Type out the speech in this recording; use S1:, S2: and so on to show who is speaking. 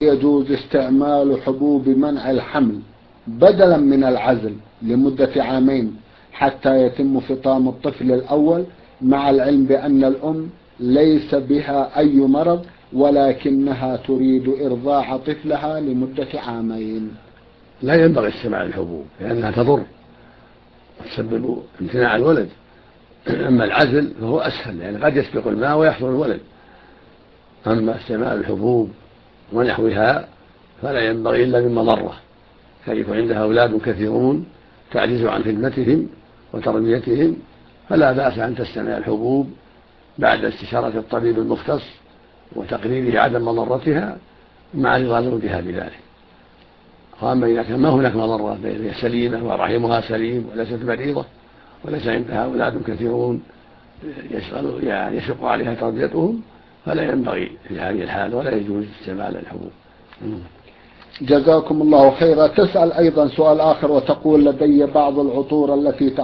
S1: يجوز استعمال حبوب منع الحمل بدلا من العزل لمدة 2 حتى يتم فطام الطفل الأول، مع العلم بأن الأم ليس بها أي مرض ولكنها تريد إرضاع طفلها لمدة 2.
S2: لا ينبغي استعمال الحبوب لأنها تضر وتسبب امتناع الولد. أما العزل فهو أسهل لأن قد يسبق الماء ويحصل الولد. أما استعمال الحبوب ونحوها فلا ينبغي إلا من مضرة، كان يكون عندها أولاد كثيرون تعجز عن خدمتهم وتربيتهم، فلا بأس أن تستعمل الحبوب بعد استشارة الطبيب المختص وتقريره عدم مضرتها مع رضا زوجها بذلك. وأما إذا كان ما هناك مضرة، هي سليمة ورحمها سليم وليست مريضة وليس عندها أولاد كثيرون يشق عليها تربيتهم، فلا ينبغي في هذه الحال ولا يجوز استعمال الحبوب.
S1: جزاكم الله خيرا. تسأل أيضا سؤال آخر وتقول: لدي بعض العطور التي